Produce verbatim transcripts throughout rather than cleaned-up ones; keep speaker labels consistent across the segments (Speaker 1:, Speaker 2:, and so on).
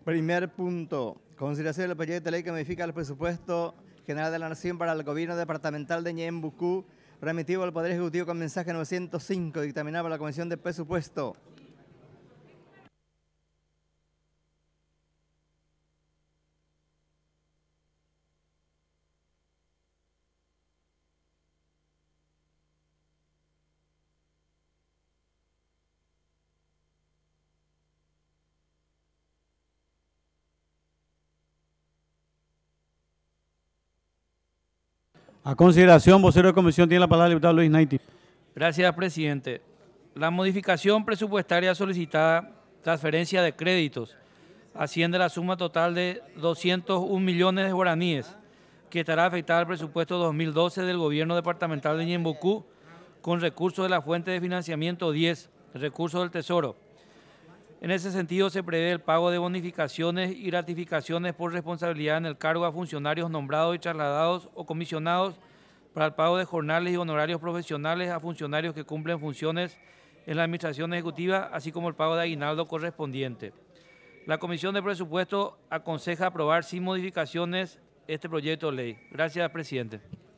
Speaker 1: Primer punto. Consideración del proyecto de ley que modifica el presupuesto general de la Nación para el gobierno departamental de Ñembucú, remitido al Poder Ejecutivo con mensaje novecientos cinco, dictaminado por la Comisión de Presupuesto.
Speaker 2: A consideración, vocero de comisión, tiene la palabra el diputado Luis Naiti.
Speaker 3: Gracias, presidente. La modificación presupuestaria solicitada, transferencia de créditos, asciende a la suma total de doscientos un millones de guaraníes, que estará afectada al presupuesto dos mil doce del gobierno departamental de Ñembucú, con recursos de la fuente de financiamiento diez, recursos del Tesoro. En ese sentido, se prevé el pago de bonificaciones y ratificaciones por responsabilidad en el cargo a funcionarios nombrados y trasladados o comisionados para el pago de jornales y honorarios profesionales a funcionarios que cumplen funciones en la Administración Ejecutiva, así como el pago de aguinaldo correspondiente. La Comisión de Presupuesto aconseja aprobar sin modificaciones este proyecto de ley. Gracias, presidente.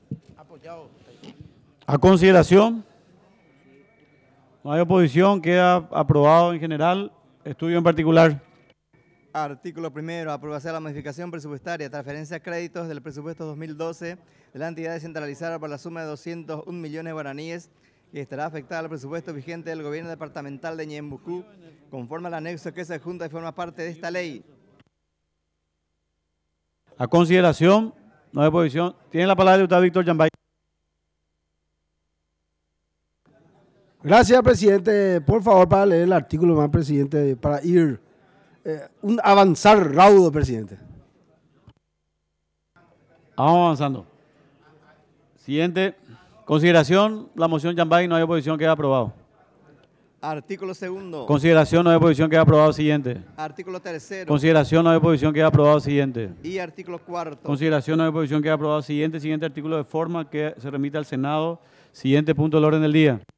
Speaker 2: A consideración, no hay oposición, queda aprobado en general. Estudio en particular.
Speaker 1: Artículo primero. Aprobación de la modificación presupuestaria, transferencia de créditos del presupuesto dos mil doce de la entidad descentralizada por la suma de doscientos un millones de guaraníes, que estará afectada al presupuesto vigente del gobierno departamental de Ñembucú, conforme al anexo que se adjunta y forma parte de esta ley.
Speaker 2: A consideración, no hay oposición. Tiene la palabra el diputado Víctor Yambay.
Speaker 4: Gracias, presidente. Por favor, para leer el artículo más, presidente, para ir, eh, un avanzar raudo, presidente.
Speaker 2: Vamos avanzando. Siguiente. Consideración, la moción Yambay, no hay oposición, queda aprobado.
Speaker 1: Artículo segundo.
Speaker 2: Consideración, no hay oposición, queda aprobado. Siguiente.
Speaker 1: Artículo tercero.
Speaker 2: Consideración, no hay oposición, queda aprobado. Siguiente.
Speaker 1: Y artículo cuarto.
Speaker 2: Consideración, no hay oposición, queda aprobado. Siguiente. Siguiente artículo de forma que se remite al Senado. Siguiente punto del orden del día.